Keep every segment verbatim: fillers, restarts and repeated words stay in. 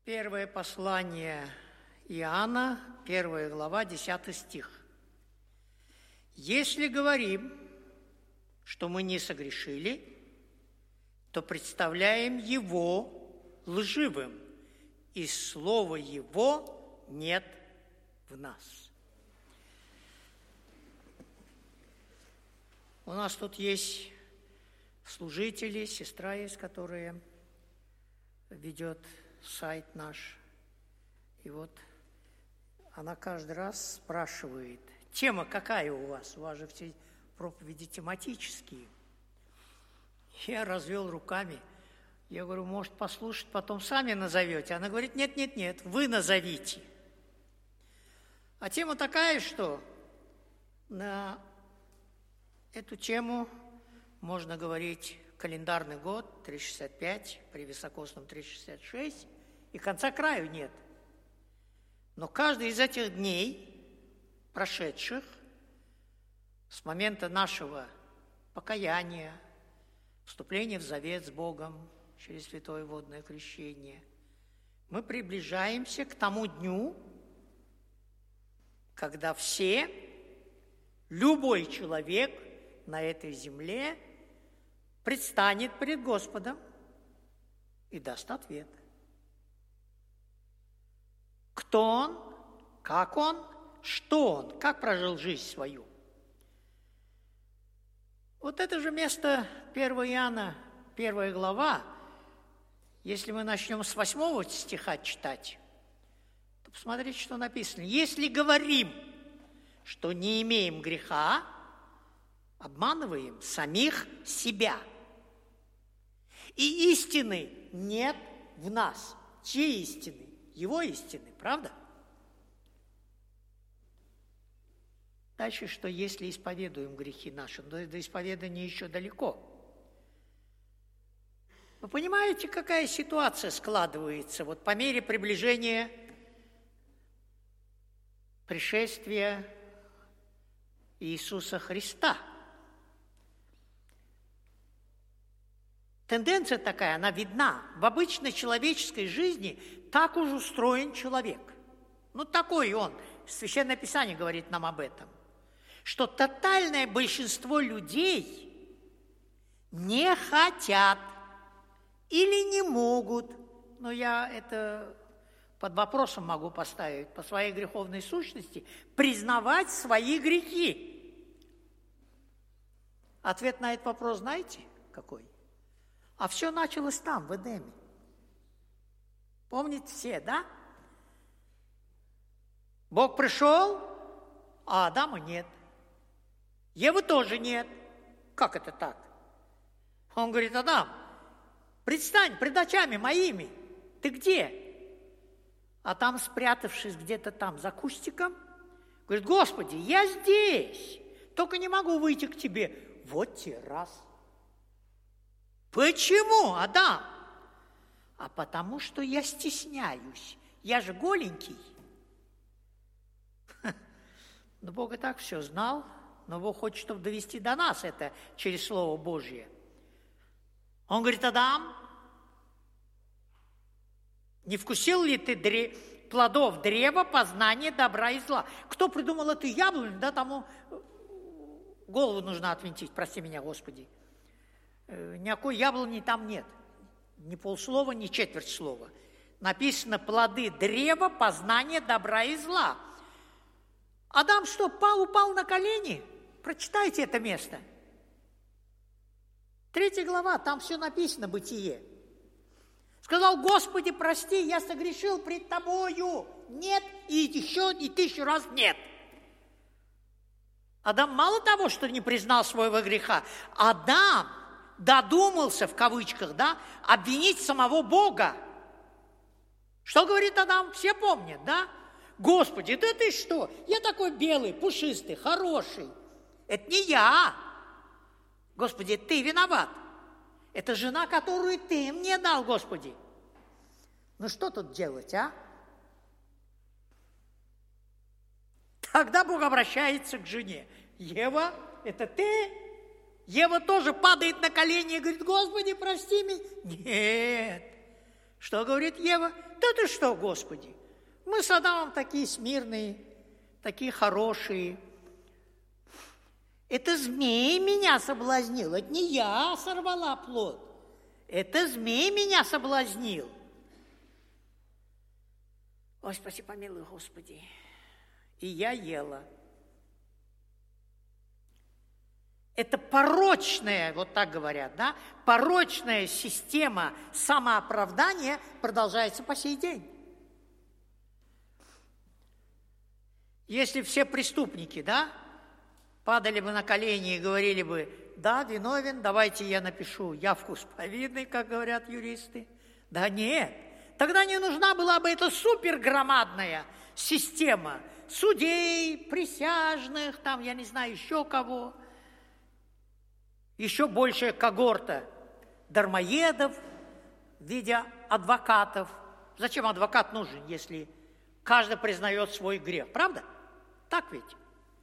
Первое послание Иоанна, первая глава, десятый стих. «Если говорим, что мы не согрешили, то представляем Его лживым, и слова Его нет в нас». У нас тут есть служители, сестра есть, которая ведет сайт наш. И вот она каждый раз спрашивает, тема какая у вас? У вас же все проповеди тематические. Я развел руками. Я говорю, может, послушать, потом сами назовете. Она говорит, нет, нет, нет, вы назовите. А тема такая, что на эту тему можно говорить календарный год, триста шестьдесят пять, при високосном триста шестьдесят шесть, и конца краю нет. Но каждый из этих дней, прошедших, с момента нашего покаяния, вступления в завет с Богом через святое водное крещение, мы приближаемся к тому дню, когда все, любой человек на этой земле предстанет пред Господом и даст ответ. Кто он, как он, что он, как прожил жизнь свою. Вот это же место первого Иоанна, первая глава, если мы начнем с восьмого стиха читать, то посмотрите, что написано. «Если говорим, что не имеем греха, обманываем самих себя, и истины нет в нас». Чьей истины? Его истины, правда? Дальше, что если исповедуем грехи наши, но до исповедания еще далеко. Вы понимаете, какая ситуация складывается вот по мере приближения пришествия Иисуса Христа? Тенденция такая, она видна. В обычной человеческой жизни так уж устроен человек. Ну, такой он. Священное Писание говорит нам об этом. Что тотальное большинство людей не хотят или не могут, но я это под вопросом могу поставить, по своей греховной сущности, признавать свои грехи. Ответ на этот вопрос знаете какой? А все началось там, в Эдеме. Помните все, да? Бог пришел, а Адама нет. Евы тоже нет. Как это так? Он говорит, Адам, предстань пред очами моими. Ты где? А там, спрятавшись где-то там за кустиком, говорит, Господи, я здесь, только не могу выйти к тебе. Вот те раз. Почему, Адам? А потому что я стесняюсь. Я же голенький. Но Бог и так все знал, но Бог хочет, чтобы довести до нас это через Слово Божье. Он говорит, Адам, не вкусил ли ты дре... плодов древа познания добра и зла? Кто придумал эту яблоню, да, тому голову нужно отвинтить, прости меня, Господи. Никакой яблони там нет. Ни полслова, ни четверть слова. Написано плоды древа познания добра и зла. Адам что, пал, упал на колени? Прочитайте это место. Третья глава, там все написано, Бытие. Сказал, Господи, прости, я согрешил пред Тобою. Нет, и еще, и тысячу раз нет. Адам мало того, что не признал своего греха, Адам додумался, в кавычках, да, обвинить самого Бога. Что говорит Адам? Все помнят, да? Господи, да ты что? Я такой белый, пушистый, хороший. Это не я. Господи, ты виноват. Это жена, которую ты мне дал, Господи. Ну что тут делать, а? Тогда Бог обращается к жене. Ева, это ты? Ева тоже падает на колени и говорит, Господи, прости меня. Нет. Что говорит Ева? Да ты что, Господи, мы с Адамом такие смирные, такие хорошие. Это змей меня соблазнил, это не я сорвала плод. Это змей меня соблазнил. Ой, спаси, помилуй, Господи. И я ела. Это порочная, вот так говорят, да, порочная система самооправдания продолжается по сей день. Если все преступники, да, падали бы на колени и говорили бы, да, виновен, давайте я напишу явку с повинной, как говорят юристы. Да нет, тогда не нужна была бы эта супергромадная система судей, присяжных, там, я не знаю, еще кого. Еще большая когорта дармоедов в виде адвокатов. Зачем адвокат нужен, если каждый признает свой грех? Правда? Так ведь?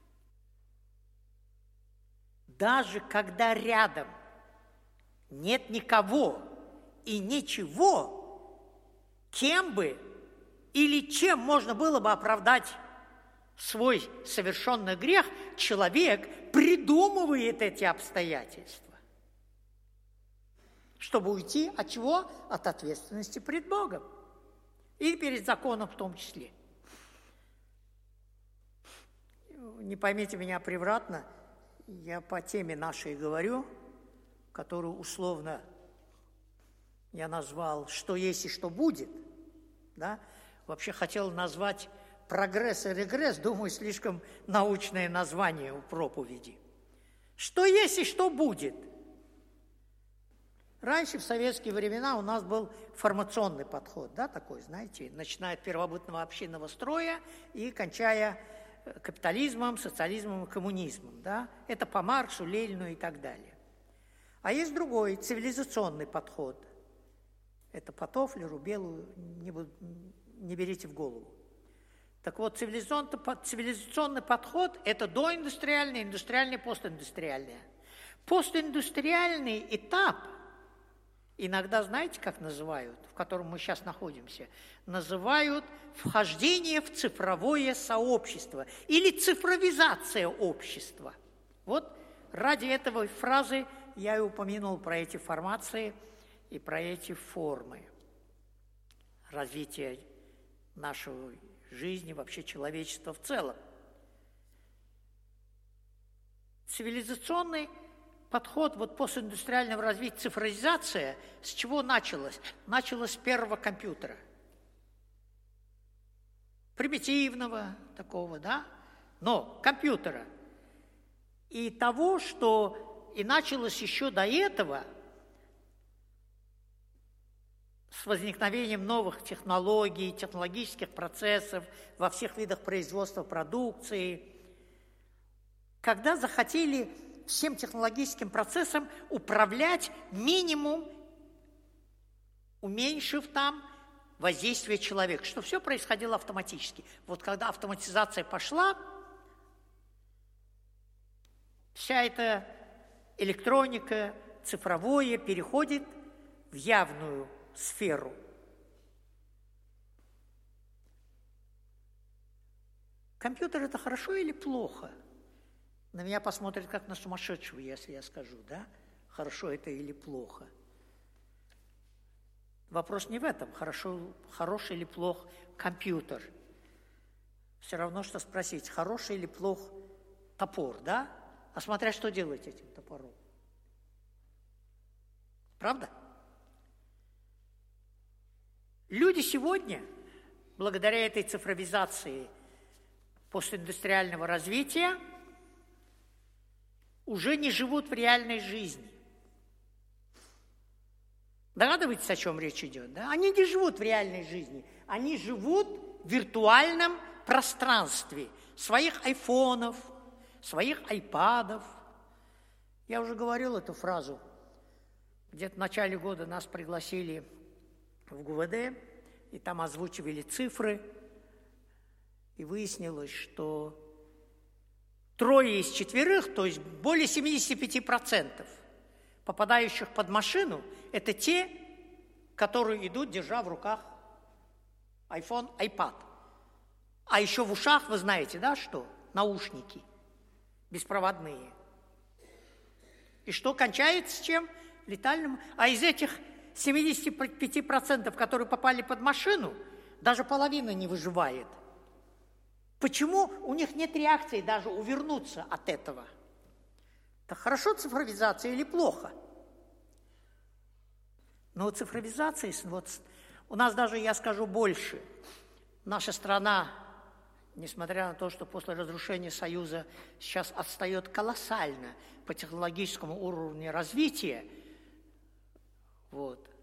Даже когда рядом нет никого и ничего, кем бы или чем можно было бы оправдать свой совершенный грех, человек придумывает эти обстоятельства, чтобы уйти от чего? От ответственности пред Богом и перед законом в том числе. Не поймите меня превратно, я по теме нашей говорю, которую условно я назвал «Что есть и что будет». Да? Вообще хотел назвать «Прогресс и регресс», думаю, слишком научное название у проповеди. Что есть и что будет? Раньше, в советские времена, у нас был формационный подход, да, такой, знаете, начиная от первобытного общинного строя и кончая капитализмом, социализмом и коммунизмом, да. Это по Марксу, Ленину и так далее. А есть другой, цивилизационный подход. Это по Тофлеру, Белую, не, не берите в голову. Так вот, цивилизационный подход – это доиндустриальный, индустриальный, постиндустриальный. Постиндустриальный этап, иногда знаете, как называют, в котором мы сейчас находимся? Называют вхождение в цифровое сообщество или цифровизация общества. Вот ради этого фразы я и упомянул про эти формации и про эти формы развития нашего жизни, вообще человечества в целом. Цивилизационный подход вот постиндустриального развития, цифровизация, с чего началась? Началась с первого компьютера. Примитивного такого, да? Но компьютера. И того, что и началось еще до этого с возникновением новых технологий, технологических процессов во всех видах производства продукции, когда захотели всем технологическим процессом управлять минимум, уменьшив там воздействие человека, что все происходило автоматически. Вот когда автоматизация пошла, вся эта электроника, цифровое переходит в явную сферу. Компьютер – это хорошо или плохо? На меня посмотрят как на сумасшедшего, если я скажу, да? Хорошо это или плохо? Вопрос не в этом, хорошо, хороший или плох компьютер. Все равно, что спросить, хороший или плох топор, да? А смотря что делать этим топором. Правда? Люди сегодня, благодаря этой цифровизации постиндустриального развития, уже не живут в реальной жизни. Догадываетесь, о чем речь идет? Да? Они не живут в реальной жизни, они живут в виртуальном пространстве своих айфонов, своих айпадов. Я уже говорил эту фразу. Где-то в начале года нас пригласили в ГУВД, и там озвучивали цифры, и выяснилось, что трое из четверых, то есть более семьдесят пять процентов попадающих под машину, это те, которые идут, держа в руках iPhone, iPad. А еще в ушах, вы знаете, да, что? Наушники беспроводные. И что кончается чем? Летальным. А из этих семьдесят пять процентов, которые попали под машину, даже половина не выживает. Почему у них нет реакции даже увернуться от этого? Так хорошо цифровизация или плохо? Но цифровизация, вот, у нас даже, я скажу больше, наша страна, несмотря на то, что после разрушения Союза сейчас отстает колоссально по технологическому уровню развития, вот,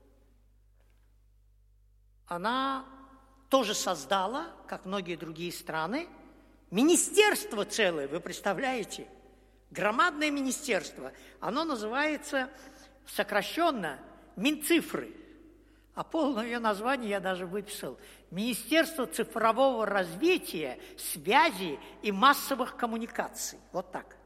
она тоже создала, как многие другие страны, министерство целое, вы представляете? Громадное министерство. Оно называется сокращенно Минцифры. А полное ее название я даже выписал. Министерство цифрового развития, связи и массовых коммуникаций. Вот так.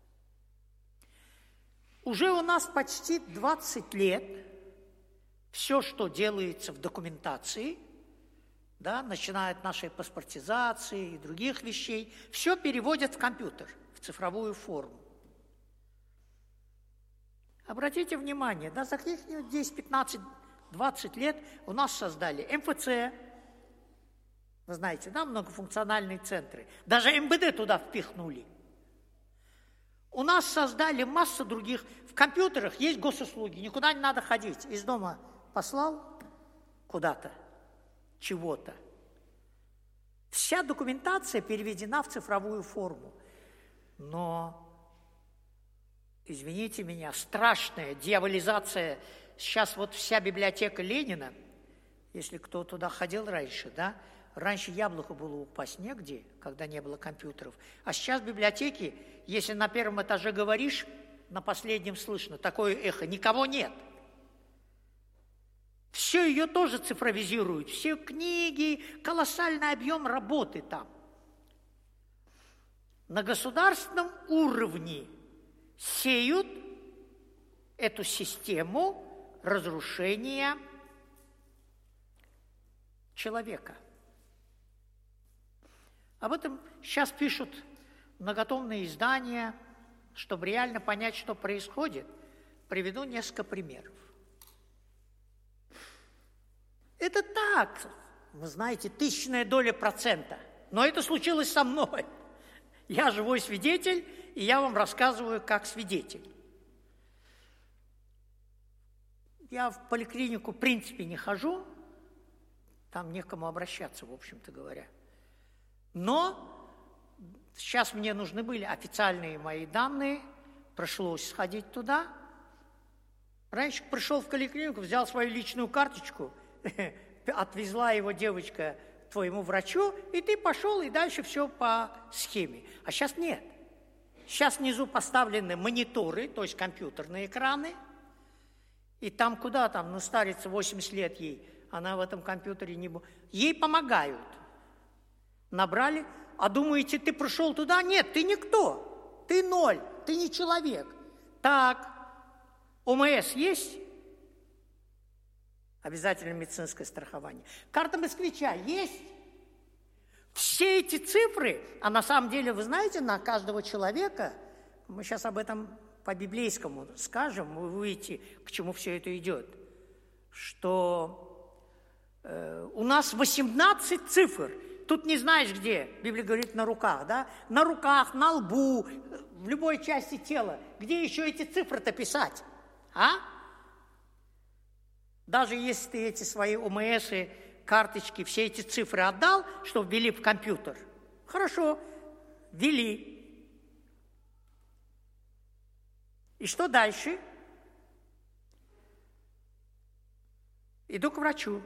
Уже у нас почти двадцать лет все, что делается в документации, да, начиная от нашей паспортизации и других вещей, все переводят в компьютер, в цифровую форму. Обратите внимание, да, за каких-нибудь десять, пятнадцать, двадцать лет у нас создали эм эф цэ, вы знаете, да, многофункциональные центры, даже эм бэ дэ туда впихнули. У нас создали массу других, в компьютерах есть госуслуги, никуда не надо ходить, из дома послал куда-то, чего-то. Вся документация переведена в цифровую форму. Но, извините меня, страшная дьяволизация. Сейчас вот вся библиотека Ленина, если кто туда ходил раньше, да, раньше яблоку было упасть негде, когда не было компьютеров. А сейчас в библиотеке, если на первом этаже говоришь, на последнем слышно такое эхо, никого нет. Все ее тоже цифровизируют, все книги, колоссальный объем работы там. На государственном уровне сеют эту систему разрушения человека. Об этом сейчас пишут многотомные издания, чтобы реально понять, что происходит. Приведу несколько примеров. Это так, вы знаете, тысячная доля процента. Но это случилось со мной. Я живой свидетель, и я вам рассказываю как свидетель. Я в поликлинику в принципе не хожу, там некому обращаться, в общем-то говоря. Но сейчас мне нужны были официальные мои данные, пришлось сходить туда. Раньше пришел в поликлинику, взял свою личную карточку, отвезла его девочка к твоему врачу, и ты пошел, и дальше все по схеме. А сейчас нет. Сейчас внизу поставлены мониторы, то есть компьютерные экраны, и там куда там, ну, старица восемьдесят лет ей, она в этом компьютере не будет. Ей помогают. Набрали, а думаете, ты пришел туда? Нет, ты никто, ты ноль, ты не человек. Так, о эм эс есть? Обязательно медицинское страхование. Карта москвича есть? Все эти цифры, а на самом деле, вы знаете, на каждого человека, мы сейчас об этом по-библейскому скажем, вы увидите, к чему все это идет, что э, у нас восемнадцать цифр. Тут не знаешь где, Библия говорит на руках, да? На руках, на лбу, в любой части тела. Где еще эти цифры-то писать? А? Даже если ты эти свои о эм эсы, карточки, все эти цифры отдал, чтобы ввели в компьютер, хорошо, ввели. И что дальше? Иду к врачу.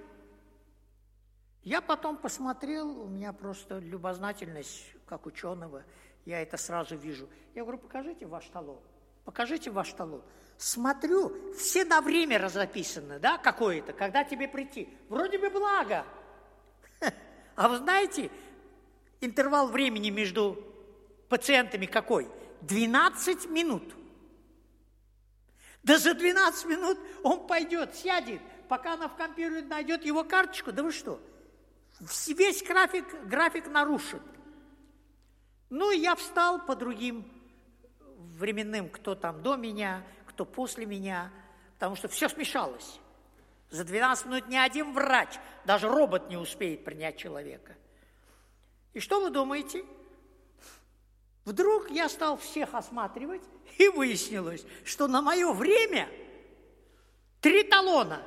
Я потом посмотрел, у меня просто любознательность, как ученого, я это сразу вижу. Я говорю, покажите ваш талон, покажите ваш талон. Смотрю, все на время разописаны, да, какое-то, когда тебе прийти. Вроде бы благо. А вы знаете, интервал времени между пациентами какой? двенадцать минут. Да за двенадцать минут он пойдет, сядет, пока она в компьютере найдет его карточку, да вы что, весь график, график нарушен. Ну, и я встал по другим временным, кто там до меня, кто после меня, потому что все смешалось. За двенадцать минут ни один врач, даже робот не успеет принять человека. И что вы думаете? Вдруг я стал всех осматривать, и выяснилось, что на мое время три талона.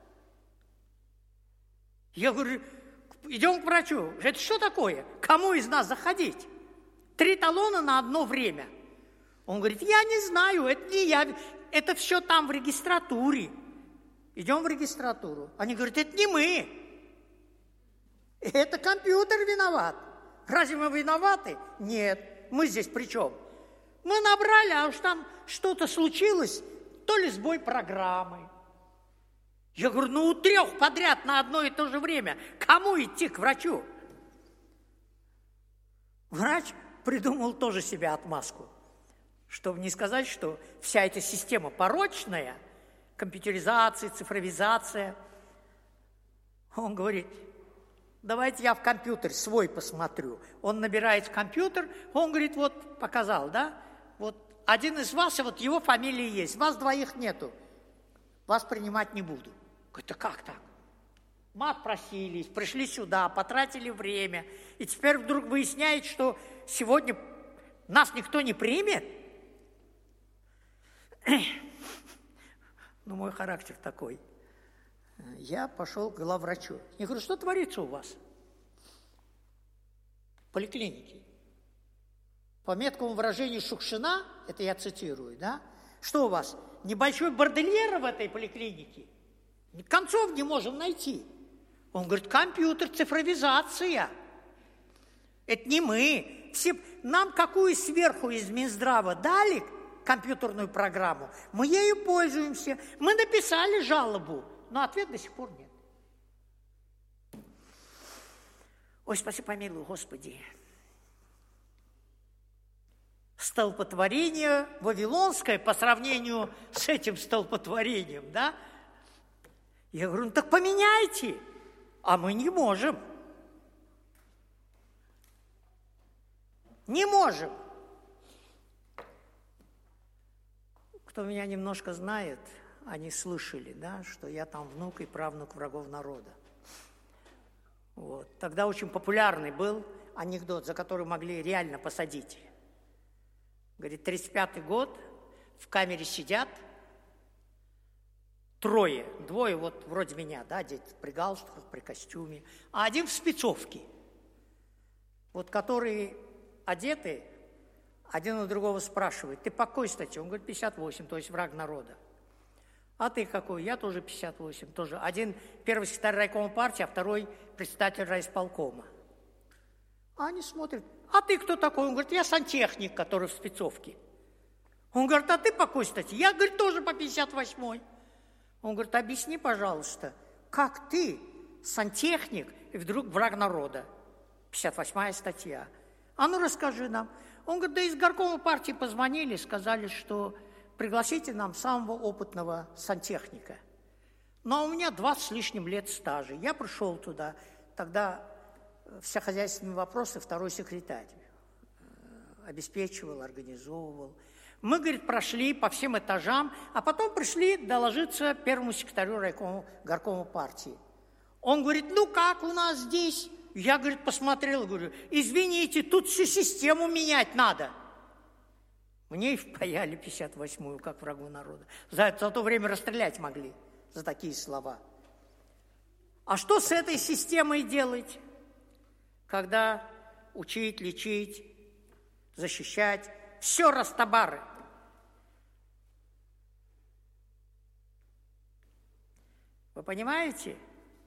Я говорю, идем к врачу. Это что такое? Кому из нас заходить? Три талона на одно время. Он говорит, я не знаю, это не я, это все там в регистратуре. Идем в регистратуру. Они говорят, это не мы. Это компьютер виноват. Разве мы виноваты? Нет. Мы здесь при чем? Мы набрали, а уж там что-то случилось, то ли сбой программы. Я говорю, ну у трех подряд на одно и то же время. Кому идти к врачу? Врач придумал тоже себе отмазку, чтобы не сказать, что вся эта система порочная, компьютеризация, цифровизация. Он говорит, давайте я в компьютер свой посмотрю. Он набирает в компьютер, он говорит, вот показал, да? Вот один из вас, и вот его фамилия есть, вас двоих нету. Вас принимать не буду. Говорит, а как так? Мы отпросились, пришли сюда, потратили время, и теперь вдруг выясняет, что сегодня нас никто не примет? Ну, мой характер такой. Я пошел к главврачу. Я говорю, что творится у вас в поликлинике? По меткому выражению Шукшина, это я цитирую, да? Что у вас, небольшой бордельер в этой поликлинике? Концов не можем найти. Он говорит, компьютер, цифровизация. Это не мы. Все, нам какую сверху из Минздрава дали компьютерную программу, мы ею пользуемся. Мы написали жалобу, но ответ до сих пор нет. Ой, спаси помилуй, Господи. Столпотворение вавилонское по сравнению с этим столпотворением, да? Я говорю, ну так поменяйте, а мы не можем. Не можем. Кто меня немножко знает, они слышали, да, что я там внук и правнук врагов народа. Вот. Тогда очень популярный был анекдот, за который могли реально посадить. Говорит, тридцать пятый год, в камере сидят трое, двое вот вроде меня, да, одеты при галстуках, при костюме, а один в спецовке. Вот которые одеты, один у другого спрашивает, ты по какой статье? Он говорит, пятьдесят восемь, то есть враг народа. А ты какой? Я тоже пятьдесят восемь, тоже. Один первый секретарь райкома партии, а второй председатель райисполкома. А они смотрят, а ты кто такой? Он говорит, я сантехник, который в спецовке. Он говорит, а ты по какой статье? Я, говорит, тоже по пятьдесят восьмой. Он говорит, объясни, пожалуйста, как ты, сантехник, и вдруг враг народа? пятьдесят восьмая статья. А ну расскажи нам. Он говорит, да из горкома партии позвонили, сказали, что пригласите нам самого опытного сантехника. Но у меня двадцать с лишним лет стажа. Я пришел туда, тогда все хозяйственные вопросы второй секретарь обеспечивал, организовывал. Мы, говорит, прошли по всем этажам, а потом пришли доложиться первому секретарю райкома, горкома партии. Он говорит, ну как у нас здесь? Я, говорит, посмотрел, говорю, извините, тут всю систему менять надо. Мне и впаяли пятьдесят восьмую, как врагу народа. За, за то время расстрелять могли за такие слова. А что с этой системой делать, когда учить, лечить, защищать, все растабары? Вы понимаете?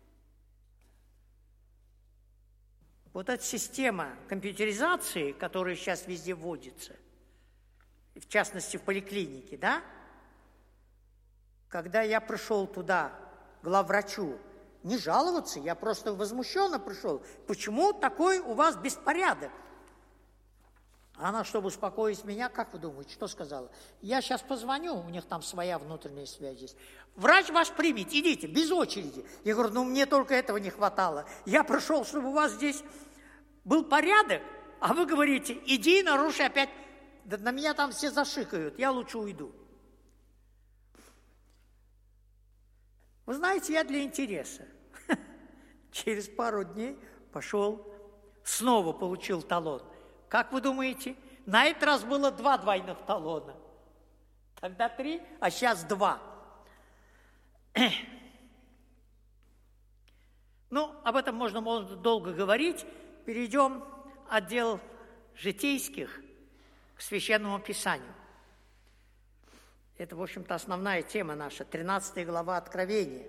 Вот эта система компьютеризации, которая сейчас везде вводится, в частности в поликлинике, да? Когда я пришел туда, к главврачу, не жаловаться, я просто возмущенно пришел. Почему такой у вас беспорядок? Она, чтобы успокоить меня, как вы думаете, что сказала? Я сейчас позвоню, у них там своя внутренняя связь есть. Врач ваш примет, идите, без очереди. Я говорю, ну мне только этого не хватало. Я пришел, чтобы у вас здесь был порядок, а вы говорите, иди, наруши опять. Да на меня там все зашикают, я лучше уйду. Вы знаете, я для интереса. Через пару дней пошел, снова получил талон. Как вы думаете? На этот раз было два двойных талона. Тогда три, а сейчас два. Ну, об этом можно, можно долго говорить. Перейдем в отдел житейских к Священному Писанию. Это, в общем-то, основная тема наша, тринадцатая глава Откровения.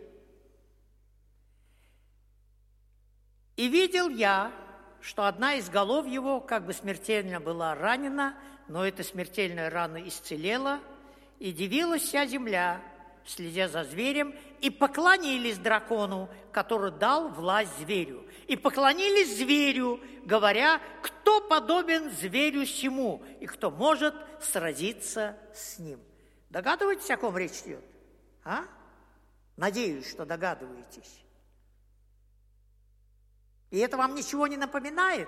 «И видел я, что одна из голов его как бы смертельно была ранена, но эта смертельная рана исцелела, и дивилась вся земля, следя за зверем, и поклонились дракону, который дал власть зверю, и поклонились зверю, говоря, кто подобен зверю сему, и кто может сразиться с ним». Догадываетесь, о ком речь идет? А? Надеюсь, что догадываетесь. И это вам ничего не напоминает?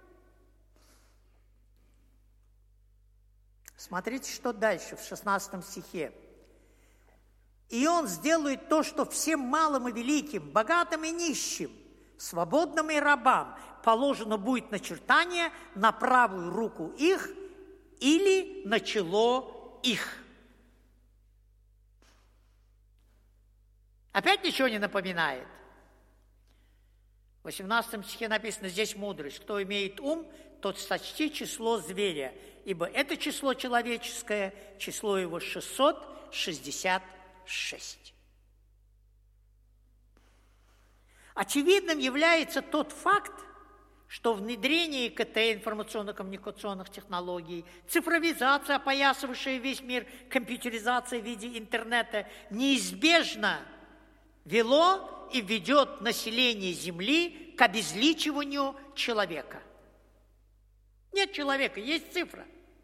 Смотрите, что дальше, в шестнадцатом стихе. «И он сделает то, что всем малым и великим, богатым и нищим, свободным и рабам положено будет начертание на правую руку их или на чело их». Опять ничего не напоминает? В восемнадцатом стихе написано, здесь мудрость. Кто имеет ум, тот сочти число зверя, ибо это число человеческое, число его шестьсот шестьдесят шесть. Очевидным является тот факт, что внедрение ИКТ, информационно-коммуникационных технологий, цифровизация, опоясывающая весь мир, компьютеризация в виде интернета, неизбежно вело и ведет население Земли к обезличиванию человека. Нет человека, есть цифра.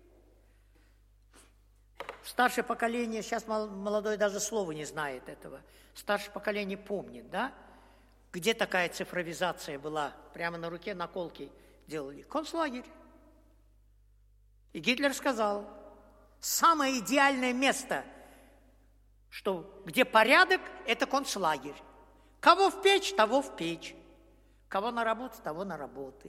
Старшее поколение, сейчас молодое даже слова не знает этого, старшее поколение помнит, да? Где такая цифровизация была? Прямо на руке наколки делали. Концлагерь. И Гитлер сказал, самое идеальное место, что, где порядок, это концлагерь. Кого в печь, того в печь. Кого на работу, того на работы.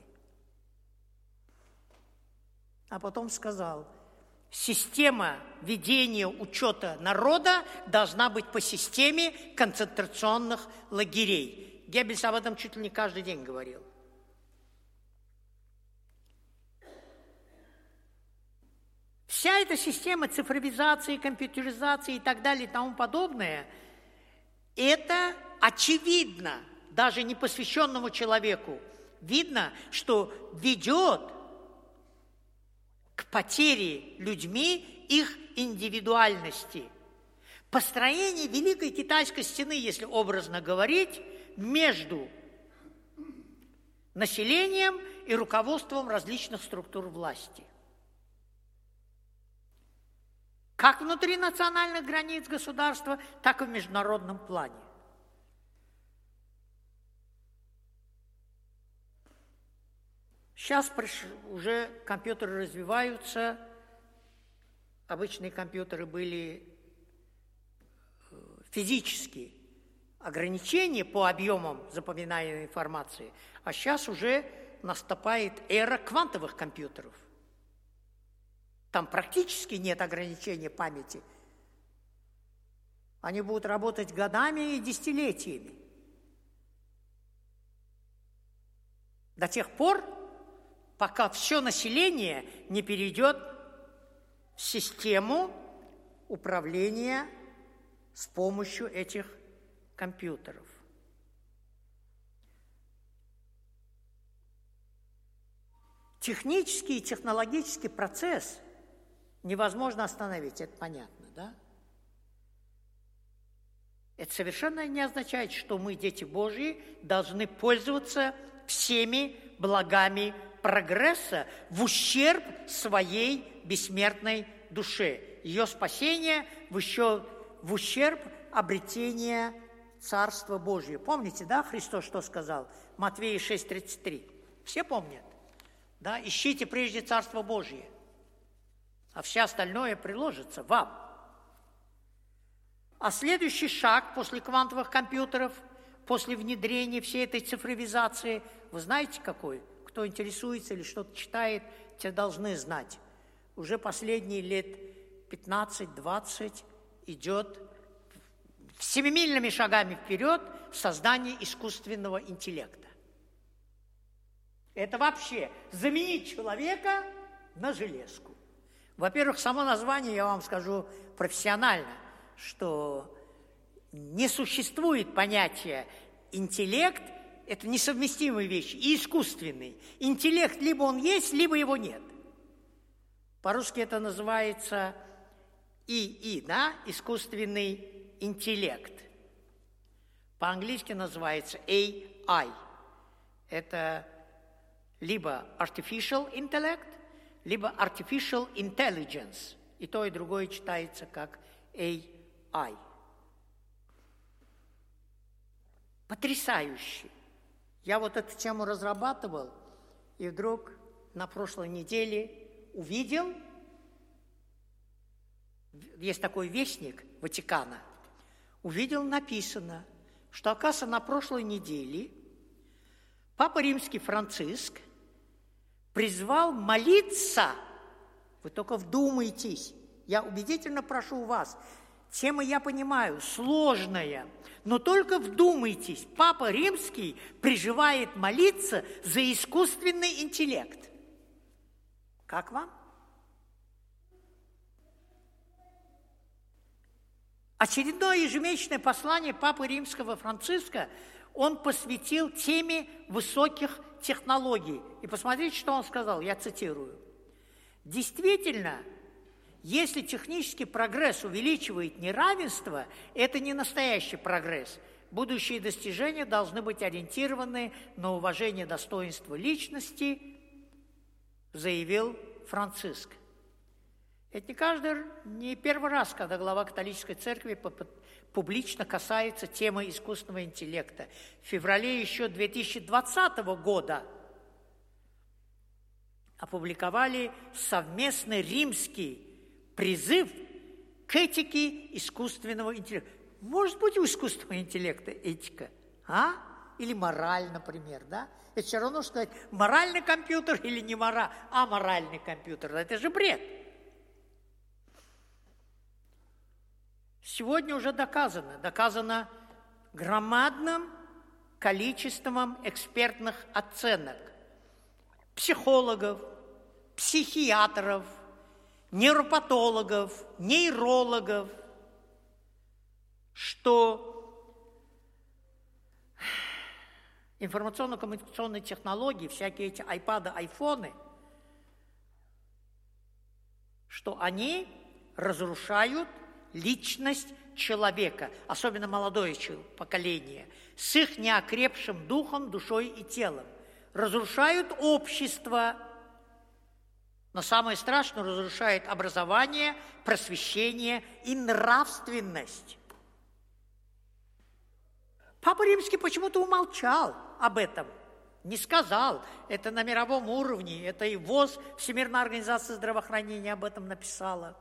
А потом сказал, система ведения учета народа должна быть по системе концентрационных лагерей. Геббельс об этом чуть ли не каждый день говорил. Вся эта система цифровизации, компьютеризации и так далее и тому подобное, это очевидно, даже непосвященному человеку, видно, что ведет к потере людьми их индивидуальности. Построение Великой Китайской стены, если образно говорить, между населением и руководством различных структур власти. Как внутри национальных границ государства, так и в международном плане. Сейчас уже компьютеры развиваются. Обычные компьютеры были физические ограничения по объемам запоминаемой информации, а сейчас уже наступает эра квантовых компьютеров. Там практически нет ограничения памяти. Они будут работать годами и десятилетиями. До тех пор, пока все население не перейдет в систему управления с помощью этих компьютеров. Технический и технологический процесс невозможно остановить, это понятно, да? Это совершенно не означает, что мы, дети Божьи, должны пользоваться всеми благами прогресса в ущерб своей бессмертной душе. Ее спасение в, еще, в ущерб обретения Царства Божьего. Помните, да, Христос что сказал? Матвея шесть тридцать три. Все помнят? Да? Ищите прежде Царство Божье, а все остальное приложится вам. А следующий шаг после квантовых компьютеров, после внедрения всей этой цифровизации, вы знаете какой? Кто интересуется или что-то читает, те должны знать. Уже последние лет пятнадцать-двадцать идет семимильными шагами вперед создание искусственного интеллекта. Это вообще заменить человека на железку. Во-первых, само название, я вам скажу профессионально, что не существует понятия интеллект, это несовместимые вещи, и искусственный. Интеллект либо он есть, либо его нет. По-русски это называется ИИ, да, искусственный интеллект. По-английски называется эй ай. Это либо artificial intellect, либо artificial intelligence. И то, и другое читается как эй ай. Потрясающе. Я вот эту тему разрабатывал, и вдруг на прошлой неделе увидел, есть такой вестник Ватикана, увидел написано, что, оказывается, на прошлой неделе Папа Римский Франциск призвал молиться, вы только вдумайтесь, я убедительно прошу вас, тема, я понимаю, сложная, но только вдумайтесь, Папа Римский призывает молиться за искусственный интеллект. Как вам? Очередное ежемесячное послание Папы Римского Франциска он посвятил теме высоких технологий. И посмотрите, что он сказал, я цитирую. Действительно, если технический прогресс увеличивает неравенство, это не настоящий прогресс. Будущие достижения должны быть ориентированы на уважение достоинства личности, заявил Франциск. Это не каждый, не первый раз, когда глава католической церкви публично касается темы искусственного интеллекта. В феврале еще две тысячи двадцатого года опубликовали совместный римский призыв к этике искусственного интеллекта. Может быть, у искусственного интеллекта этика, а? Или мораль, например, да? Это все равно, что сказать, моральный компьютер или не мораль, а моральный компьютер. Это же бред. Сегодня уже доказано, доказано громадным количеством экспертных оценок психологов, психиатров, нейропатологов, нейрологов, что информационно-коммуникационные технологии, всякие эти айпады, айфоны, что они разрушают личность человека, особенно молодое поколение, с их неокрепшим духом, душой и телом. Разрушают общество, но самое страшное, разрушает образование, просвещение и нравственность. Папа Римский почему-то умолчал об этом, не сказал. Это на мировом уровне, это и ВОЗ, Всемирная организация здравоохранения, об этом написала.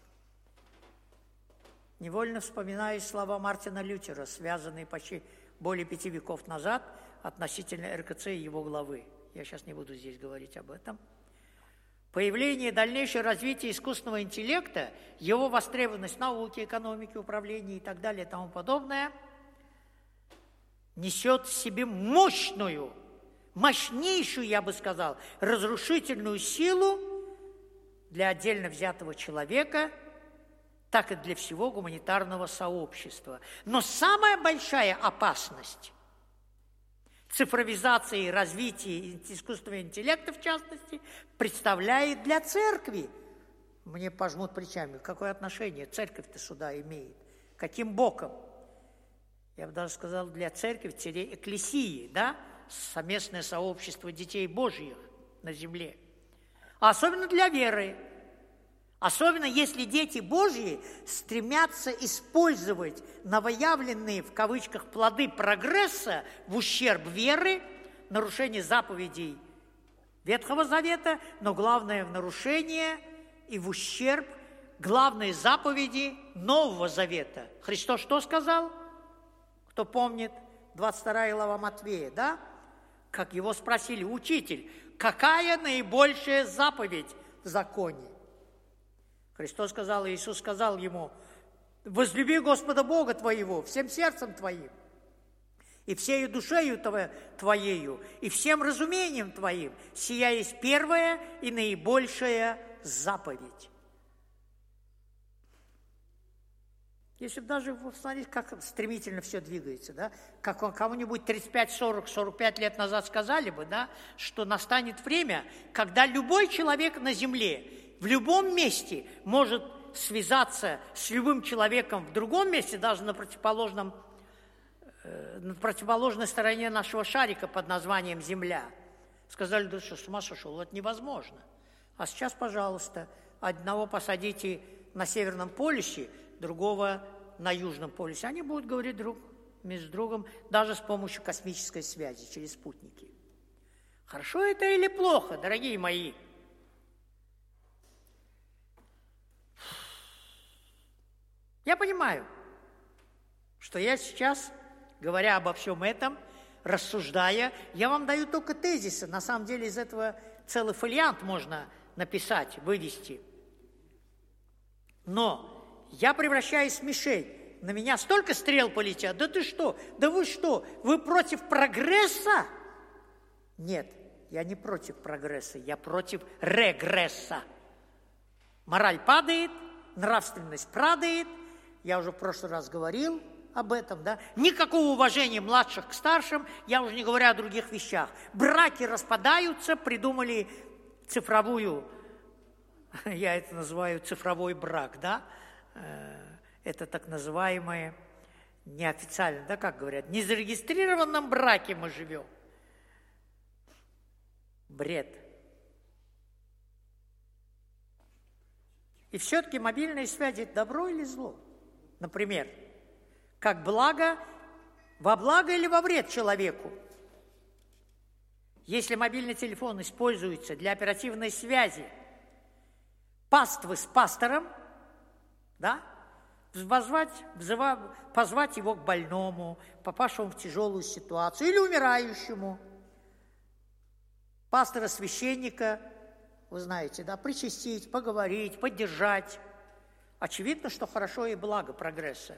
Невольно вспоминаю слова Мартина Лютера, связанные почти более пяти веков назад относительно эр ка цэ и его главы. Я сейчас не буду здесь говорить об этом. Появление и дальнейшее развитие искусственного интеллекта, его востребованность в науке, экономике, управлении и так далее и тому подобное, несет в себе мощную, мощнейшую, я бы сказал, разрушительную силу для отдельно взятого человека, так и для всего гуманитарного сообщества. Но самая большая опасность цифровизации и развития искусственного интеллекта, в частности, представляет для церкви. Мне пожмут плечами. Какое отношение церковь-то сюда имеет? Каким боком? Я бы даже сказал, для церкви, экклесии, да, совместное сообщество детей Божьих, на земле. А особенно для веры. Особенно если дети Божьи стремятся использовать новоявленные, в кавычках, плоды прогресса в ущерб веры, нарушение заповедей Ветхого Завета, но главное в нарушение и в ущерб главной заповеди Нового Завета. Христос что сказал? Кто помнит? двадцать вторая глава Матвея, да? Как его спросили: учитель, какая наибольшая заповедь в законе? Христос сказал, Иисус сказал ему: возлюби Господа Бога твоего всем сердцем твоим, и всею душею твоею, и всем разумением твоим. Сия есть первая и наибольшая заповедь. Если бы даже посмотреть, как стремительно все двигается, да, как кому-нибудь тридцать пять, сорок, сорок пять лет назад сказали бы, да, что настанет время, когда любой человек на земле в любом месте может связаться с любым человеком в другом месте, даже на противоположном, э, на противоположной стороне нашего шарика под названием Земля. Сказали, да что, с ума сошел, это невозможно. А сейчас, пожалуйста, одного посадите на Северном полюсе, другого на Южном полюсе. Они будут говорить друг между другом даже с помощью космической связи, через спутники. Хорошо это или плохо, дорогие мои? Я понимаю, что я сейчас, говоря обо всем этом, рассуждая, я вам даю только тезисы. На самом деле из этого целый фолиант можно написать, вывести. Но я превращаюсь в мишень. На меня столько стрел полетят. Да ты что? Да вы что? Вы против прогресса? Нет, я не против прогресса, я против регресса. Мораль падает, нравственность падает. Я уже в прошлый раз говорил об этом, да? Никакого уважения младших к старшим, я уже не говорю о других вещах. Браки распадаются, придумали цифровую, я это называю цифровой брак, да? Это так называемое неофициально, да, как говорят, в незарегистрированном браке мы живем. Бред. И все-таки мобильные связи – это добро или зло? Например, как благо, во благо или во вред человеку? Если мобильный телефон используется для оперативной связи паствы с пастором, да, позвать, взывать, позвать его к больному, попавшему в тяжелую ситуацию, или умирающему, пастора-священника, вы знаете, да, причастить, поговорить, поддержать. Очевидно, что хорошо и благо прогресса.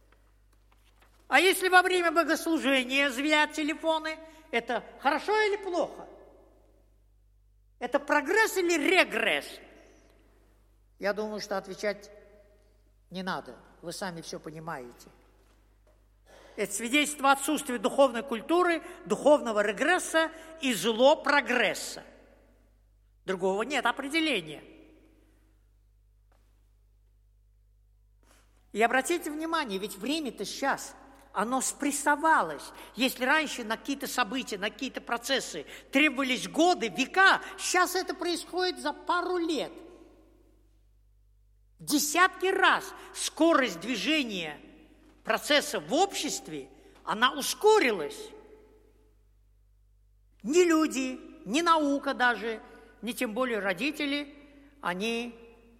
А если во время богослужения звенят телефоны, это хорошо или плохо? Это прогресс или регресс? Я думаю, что отвечать не надо. Вы сами все понимаете. Это свидетельство отсутствия духовной культуры, духовного регресса и зло прогресса. Другого нет определения. И обратите внимание, ведь время-то сейчас, оно спрессовалось. Если раньше на какие-то события, на какие-то процессы требовались годы, века, сейчас это происходит за пару лет. Десятки раз скорость движения процесса в обществе, она ускорилась. Ни люди, ни наука даже, ни тем более родители, они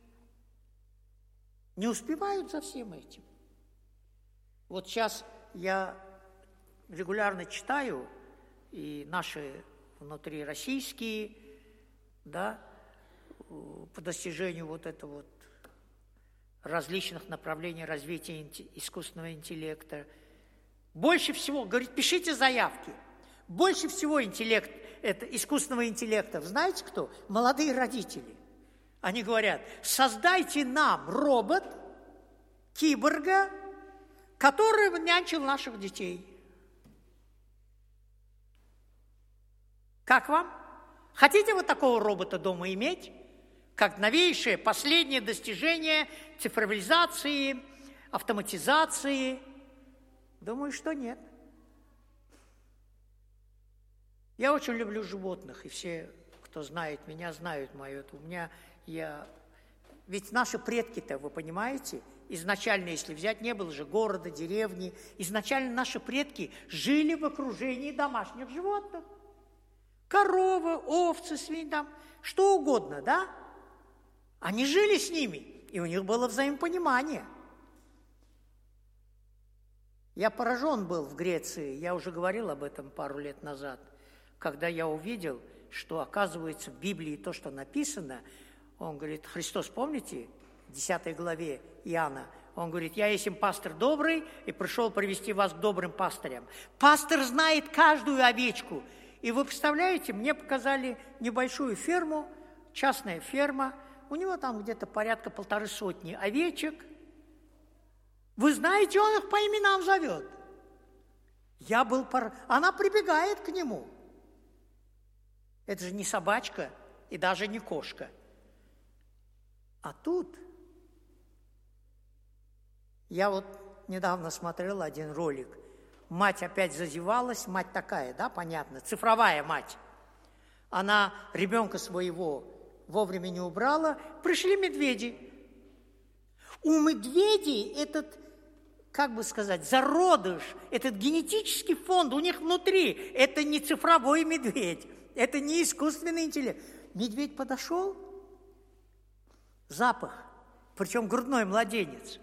не успевают за всем этим. Вот сейчас я регулярно читаю, и наши внутрироссийские, да, по достижению вот этого вот различных направлений развития искусственного интеллекта. Больше всего, говорит, пишите заявки. Больше всего интеллект, это искусственного интеллекта, знаете кто? Молодые родители. Они говорят, создайте нам робот, киборга, который нянчил наших детей. Как вам? Хотите вот такого робота дома иметь? Как новейшее, последнее достижение цифровизации, автоматизации? Думаю, что нет. Я очень люблю животных, и все, кто знает меня, знают мое. У меня я... Ведь наши предки-то, вы понимаете, изначально, если взять, не было же города, деревни. Изначально наши предки жили в окружении домашних животных. Коровы, овцы, свиньи, там, что угодно, да? Они жили с ними, и у них было взаимопонимание. Я поражен был в Греции, я уже говорил об этом пару лет назад, когда я увидел, что, оказывается, в Библии то, что написано, он говорит, Христос, помните, в десятой главе Иоанна, он говорит, я есть им пастырь добрый и пришел привести вас к добрым пастырям. Пастырь знает каждую овечку. И вы представляете, мне показали небольшую ферму, частная ферма, у него там где-то порядка полторы сотни овечек. Вы знаете, он их по именам зовет. Я был пор... Она прибегает к нему. Это же не собачка и даже не кошка. А тут я вот недавно смотрел один ролик. Мать опять зазевалась, мать такая, да, понятно, цифровая мать. Она ребенка своего вовремя не убрала, пришли медведи. У медведей этот, как бы сказать, зародыш, этот генетический фонд у них внутри, это не цифровой медведь, это не искусственный интеллект. Медведь подошел, запах, причем грудной младенец.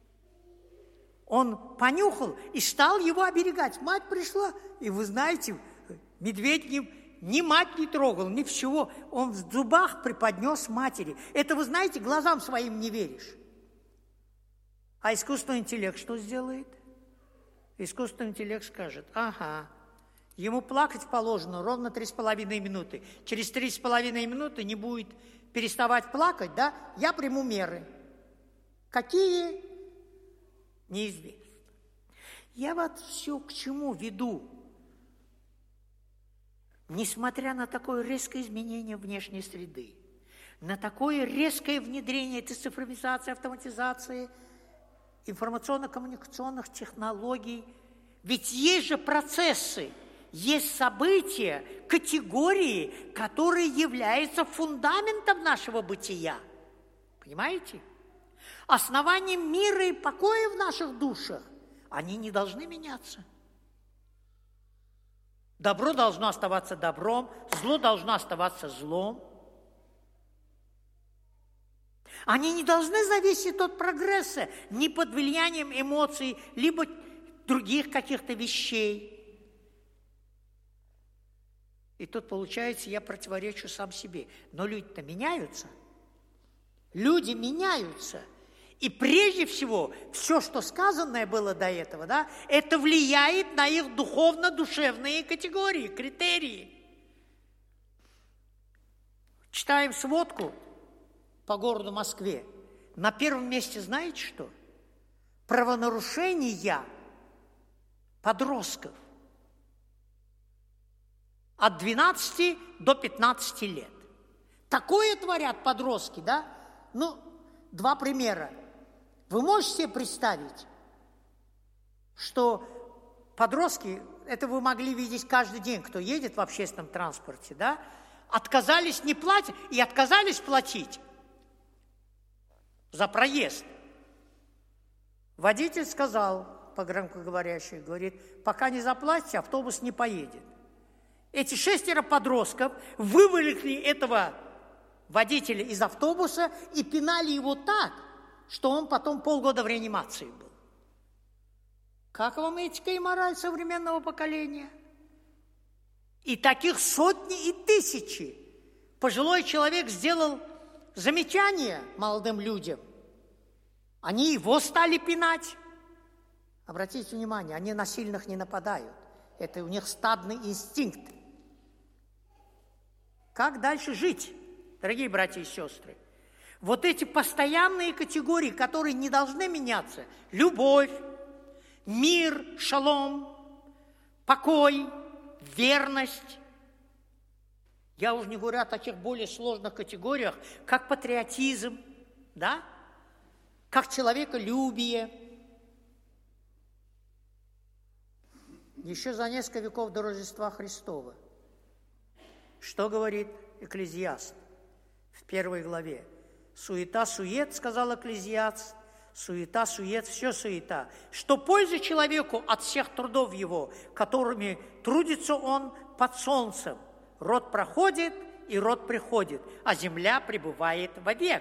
Он понюхал и стал его оберегать. Мать пришла, и вы знаете, медведь ни, ни мать не трогал, ни всего. Он в зубах преподнес матери. Это, вы знаете, глазам своим не веришь. А искусственный интеллект что сделает? Искусственный интеллект скажет, ага, ему плакать положено ровно три с половиной минуты. Через три с половиной минуты не будет переставать плакать, да? Я приму меры. Какие? Неизвестно. Я вот все к чему веду. Несмотря на такое резкое изменение внешней среды, на такое резкое внедрение этой цифровизации, автоматизации, информационно-коммуникационных технологий, ведь есть же процессы, есть события, категории, которые являются фундаментом нашего бытия. Понимаете? Основанием мира и покоя в наших душах, они не должны меняться. Добро должно оставаться добром, зло должно оставаться злом. Они не должны зависеть от прогресса ни под влиянием эмоций, либо других каких-то вещей. И тут, получается, я противоречу сам себе. Но люди-то меняются. Люди меняются. И прежде всего, все, что сказанное было до этого, да, это влияет на их духовно-душевные категории, критерии. Читаем сводку по городу Москве. На первом месте знаете что? Правонарушения подростков от двенадцати до пятнадцати лет. Такое творят подростки, да? Ну, два примера. Вы можете себе представить, что подростки, это вы могли видеть каждый день, кто едет в общественном транспорте, да, отказались не платить и отказались платить за проезд. Водитель сказал по громкоговорящей, говорит, пока не заплатите, автобус не поедет. Эти шестеро подростков выволокли этого водителя из автобуса и пинали его так, что он потом полгода в реанимации был. Как вам этика и мораль современного поколения? И таких сотни и тысячи. Пожилой человек сделал замечание молодым людям. Они его стали пинать. Обратите внимание, они на сильных не нападают. Это у них стадный инстинкт. Как дальше жить, дорогие братья и сестры? Вот эти постоянные категории, которые не должны меняться, любовь, мир, шалом, покой, верность. Я уже не говорю о таких более сложных категориях, как патриотизм, да? Как человеколюбие. Еще за несколько веков до Рождества Христова. Что говорит Экклезиаст в первой главе. Суета-сует, сказал Экклезиаст, суета-сует, все суета. Что пользы человеку от всех трудов его, которыми трудится он под солнцем? Род проходит, и род приходит, а земля пребывает вовек.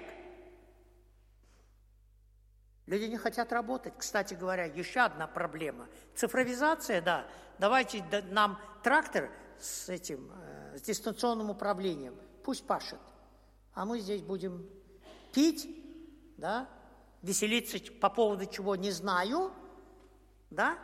Люди не хотят работать. Кстати говоря, еще одна проблема. Цифровизация, да. Давайте нам трактор с этим, с дистанционным управлением. Пусть пашет. А мы здесь будем пить, да, веселиться по поводу чего не знаю, да.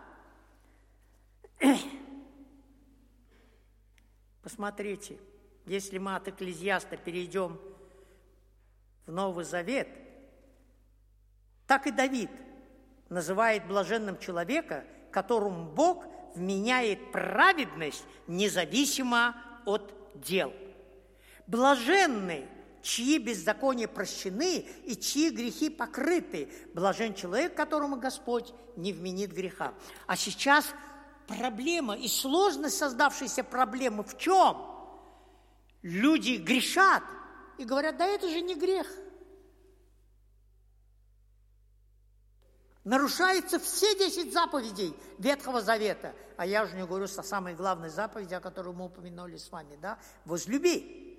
Посмотрите, если мы от Экклезиаста перейдем в Новый Завет, так и Давид называет блаженным человека, которому Бог вменяет праведность независимо от дел. Блаженны, чьи беззакония прощены и чьи грехи покрыты. Блажен человек, которому Господь не вменит греха. А сейчас проблема и сложность создавшейся проблемы в чем? Люди грешат и говорят, да это же не грех. Нарушаются все десять заповедей Ветхого Завета. А я уже не говорю о самой главной заповеди, о которой мы упомянули с вами, да? Возлюби.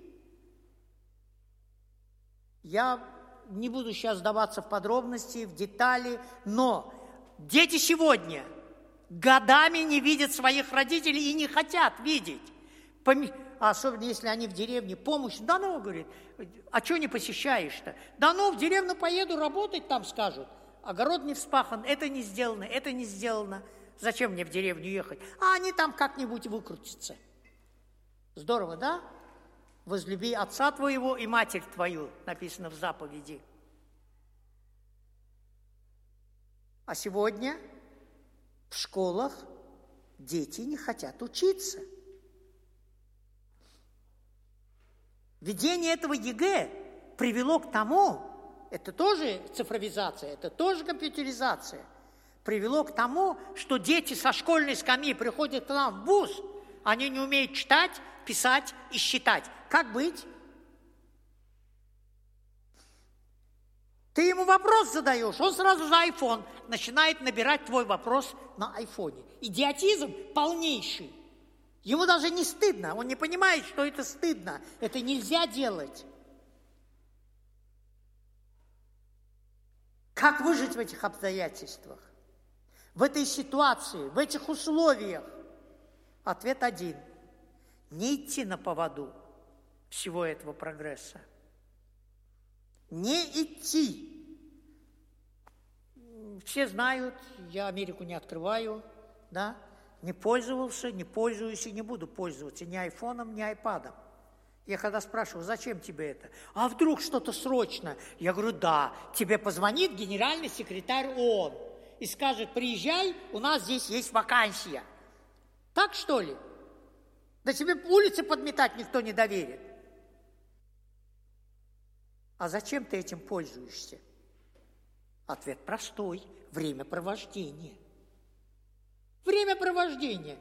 Я не буду сейчас вдаваться в подробности, в детали, но дети сегодня годами не видят своих родителей и не хотят видеть. А особенно, если они в деревне, помощь. Да ну, говорит, а что не посещаешь-то? Да ну, в деревню поеду работать, там скажут. Огород не вспахан, это не сделано, это не сделано. Зачем мне в деревню ехать? А они там как-нибудь выкрутятся. Здорово, да? Возлюби отца твоего и матерь твою, написано в заповеди. А сегодня в школах дети не хотят учиться. Введение этого ЕГЭ привело к тому, это тоже цифровизация, это тоже компьютеризация, привело к тому, что дети со школьной скамьи приходят к нам в вуз, они не умеют читать, писать и считать. Как быть? Ты ему вопрос задаешь, он сразу за айфон начинает набирать твой вопрос на айфоне. Идиотизм полнейший. Ему даже не стыдно, он не понимает, что это стыдно, это нельзя делать. Как выжить в этих обстоятельствах, в этой ситуации, в этих условиях? Ответ один. Не идти на поводу всего этого прогресса. Не идти. Все знают, я Америку не открываю, да? Не пользовался, не пользуюсь и не буду пользоваться ни айфоном, ни айпадом. Я когда спрашиваю, зачем тебе это? А вдруг что-то срочно? Я говорю, да, тебе позвонит генеральный секретарь ООН и скажет, приезжай, у нас здесь есть вакансия. Так что ли? Да тебе улицы подметать никто не доверит. А зачем ты этим пользуешься? Ответ простой. Времяпровождение. Времяпровождение.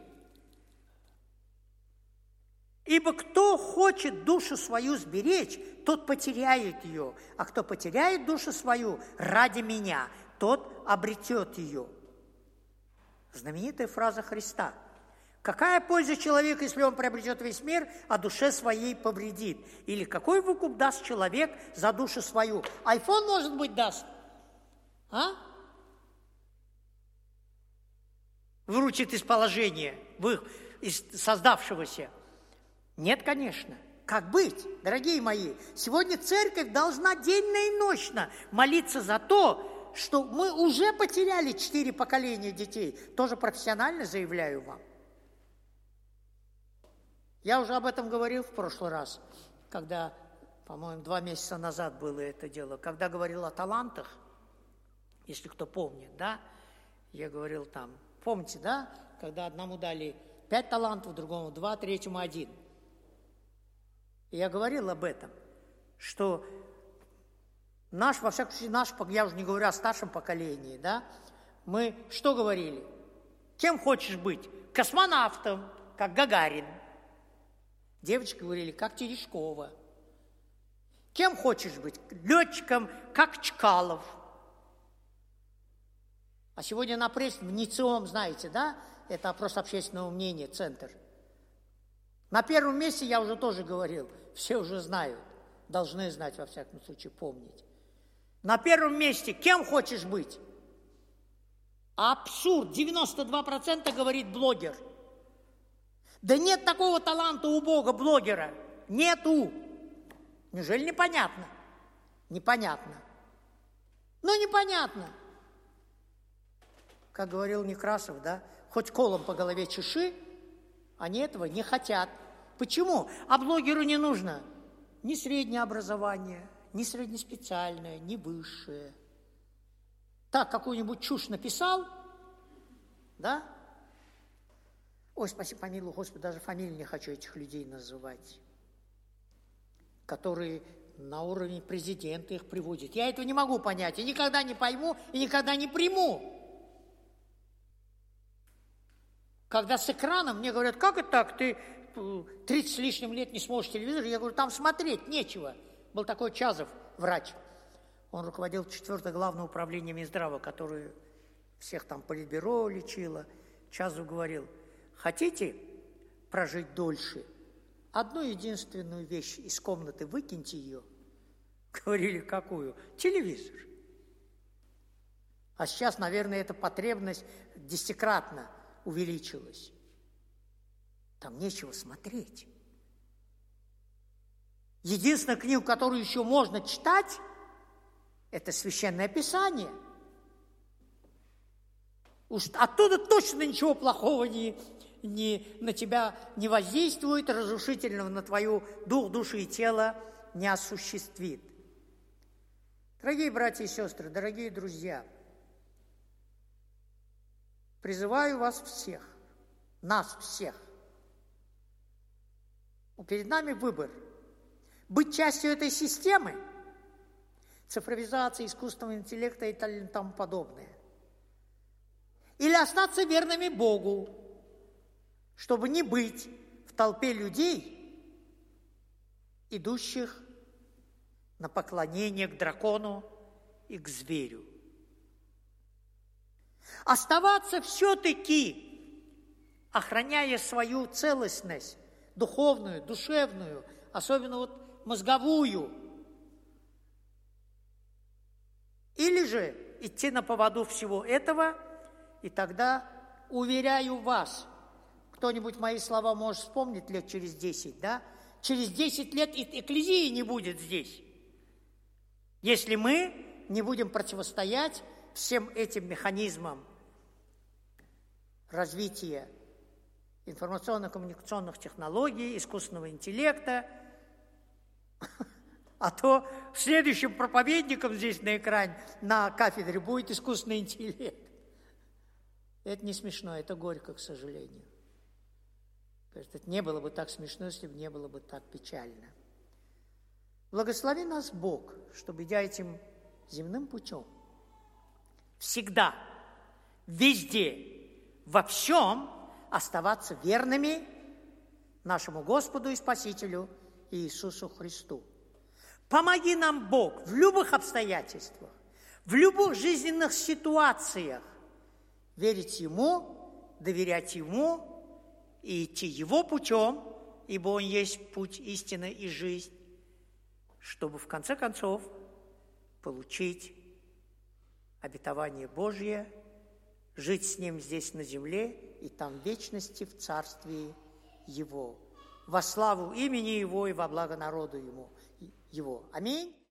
Ибо кто хочет душу свою сберечь, тот потеряет ее, а кто потеряет душу свою ради меня, тот обретет ее. Знаменитая фраза Христа. Какая польза человеку, если он приобретет весь мир, а душе своей повредит? Или какой выкуп даст человек за душу свою? Айфон, может быть, даст? А? Выручит из положения, из создавшегося. Нет, конечно. Как быть, дорогие мои? Сегодня церковь должна денно и ночно молиться за то, что мы уже потеряли четыре поколения детей. Тоже профессионально заявляю вам. Я уже об этом говорил в прошлый раз, когда, по-моему, два месяца назад было это дело. Когда говорил о талантах, если кто помнит, да, я говорил там, помните, да, когда одному дали пять талантов, другому два, третьему один. И я говорил об этом, что наш, во всяком случае, наш, я уже не говорю о старшем поколении, да, мы что говорили? Кем хочешь быть? Космонавтом, как Гагарин. Девочки говорили, как Терешкова. Кем хочешь быть? Летчиком, как Чкалов. А сегодня на прессе, в НИЦИОМ, знаете, да? Это опрос общественного мнения, центр. На первом месте, я уже тоже говорил, все уже знают, должны знать, во всяком случае, помнить. На первом месте кем хочешь быть? Абсурд. девяносто два процента говорит блогер. Да нет такого таланта у Бога, блогера. Нету. Неужели непонятно? Непонятно. Ну, непонятно. Как говорил Некрасов, да? Хоть колом по голове чеши, они этого не хотят. Почему? А блогеру не нужно ни среднее образование, ни среднеспециальное, ни высшее. Так, какую-нибудь чушь написал, да? Ой, спаси помилуй, Господи, даже фамилии не хочу этих людей называть, которые на уровень президента их приводят. Я этого не могу понять, и никогда не пойму, и никогда не приму. Когда с экраном мне говорят, как это так, ты тридцать с лишним лет не смотришь телевизор, я говорю, там смотреть нечего. Был такой Чазов, врач. Он руководил четвёртое главное управление Минздрава, которое всех там политбюро лечило. Чазов говорил, хотите прожить дольше? Одну единственную вещь из комнаты выкиньте ее. Говорили, какую? Телевизор. А сейчас, наверное, эта потребность десятикратно увеличилась. Там нечего смотреть. Единственная книга, которую еще можно читать, это Священное Писание. Уж оттуда точно ничего плохого не, не, на тебя не воздействует, разрушительного на твою дух, душу и тело не осуществит. Дорогие братья и сестры, дорогие друзья, призываю вас всех, нас всех. Перед нами выбор. Быть частью этой системы, цифровизации, искусственного интеллекта и тому подобное. Или остаться верными Богу, чтобы не быть в толпе людей, идущих на поклонение к дракону и к зверю. Оставаться все-таки, охраняя свою целостность, духовную, душевную, особенно вот мозговую. Или же идти на поводу всего этого, и тогда, уверяю вас, кто-нибудь мои слова может вспомнить лет через десять, да? Через десять лет и экклезии не будет здесь, если мы не будем противостоять всем этим механизмам развития информационно-коммуникационных технологий, искусственного интеллекта. А то следующим проповедником здесь на экране, на кафедре будет искусственный интеллект. Это не смешно, это горько, к сожалению. Это не было бы так смешно, если бы не было бы так печально. Благослови нас Бог, чтобы, идя этим земным путем, всегда, везде, во всем оставаться верными нашему Господу и Спасителю Иисусу Христу. Помоги нам, Бог, в любых обстоятельствах, в любых жизненных ситуациях верить Ему, доверять Ему и идти Его путем, ибо Он есть путь истины и жизнь, чтобы в конце концов получить обетование Божье, жить с Ним здесь на земле и там в вечности в Царствии Его. Во славу имени Его и во благо народу Ему. Его. Аминь.